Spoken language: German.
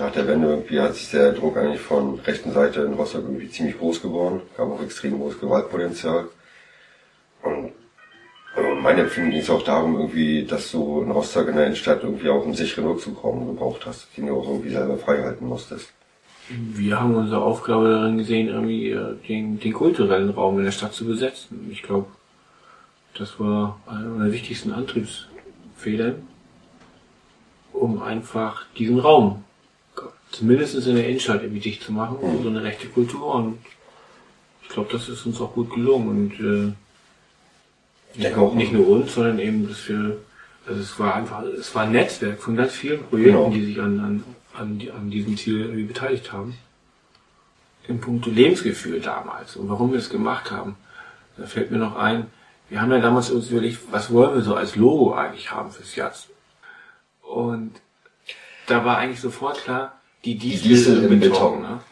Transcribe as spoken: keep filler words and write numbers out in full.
nach der Wende irgendwie hat sich der Druck eigentlich von rechten Seite in Rostock irgendwie ziemlich groß geworden. Gab auch extrem großes Gewaltpotenzial. Und also mein Empfinden ging es auch darum, irgendwie, dass du in Rostock in der Innenstadt irgendwie auch einen sicheren Rückzugsraum gebraucht hast, den du auch irgendwie selber frei halten musstest. Wir haben unsere Aufgabe darin gesehen, irgendwie den, den kulturellen Raum in der Stadt zu besetzen. Ich glaube, das war einer der wichtigsten Antriebsfedern, um einfach diesen Raum, zumindest in der Innenstadt, irgendwie dicht zu machen, um so eine rechte Kultur. Und ich glaube, das ist uns auch gut gelungen. Und äh, nicht, auch, nicht nur uns, sondern eben, dass wir, also es war einfach, es war ein Netzwerk von ganz vielen Projekten, genau, die sich an, an, an, die, an diesem Ziel irgendwie beteiligt haben. Im Punkt Lebensgefühl damals und warum wir das gemacht haben, da fällt mir noch ein, wir haben ja damals uns überlegt, was wollen wir so als Logo eigentlich haben fürs Jazz? Und da war eigentlich sofort klar, die Diesel, die Diesel im Beton. Beton ne?